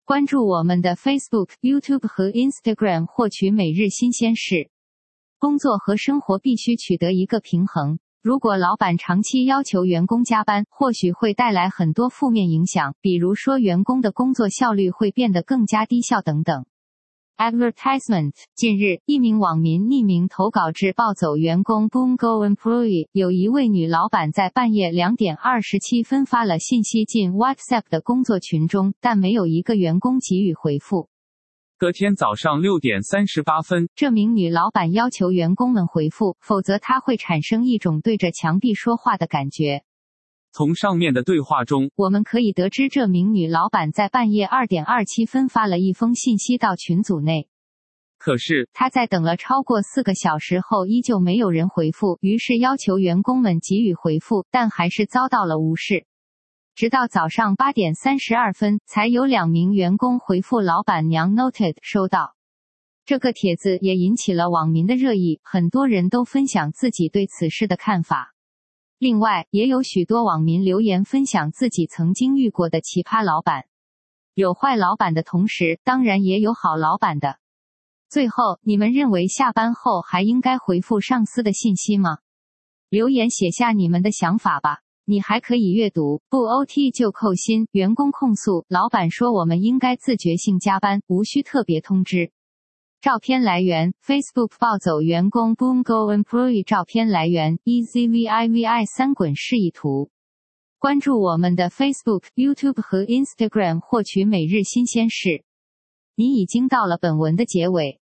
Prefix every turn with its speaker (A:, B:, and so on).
A: 关注我们的 Facebook、YouTube 和 Instagram 获取每日新鲜事。工作和生活必须取得一个平衡。如果老板长期要求员工加班，或许会带来很多负面影响，比如说员工的工作效率会变得更加低效等等。Advertisement。 近日，一名网民匿名投稿至暴走员工 Boom Go Employee， 有一位女老板在半夜2点27分发了信息进 WhatsApp 的工作群中，但没有一个员工给予回复。
B: 隔天早上6点38分，
A: 这名女老板要求员工们回复，否则她会产生一种对着墙壁说话的感觉。
B: 从上面的对话中，
A: 我们可以得知这名女老板在半夜2点27分发了一封信息到群组内。
B: 可是，
A: 她在等了超过4个小时后依旧没有人回复，于是要求员工们给予回复，但还是遭到了无视。直到早上8点32分，才有2名员工回复老板娘 Noted 收到。这个帖子也引起了网民的热议，很多人都分享自己对此事的看法。另外，也有许多网民留言分享自己曾经遇过的奇葩老板。有坏老板的同时，当然也有好老板的。最后，你们认为下班后还应该回复上司的信息吗？留言写下你们的想法吧。你还可以阅读，不 OT 就扣薪，员工控诉，老板说我们应该自觉性加班，无需特别通知。照片来源 Facebook 暴走员工 Boom Go Employee 照片来源 EZVIVI 三滚示意图。关注我们的 Facebook、YouTube 和 Instagram 获取每日新鲜事。你已经到了本文的结尾。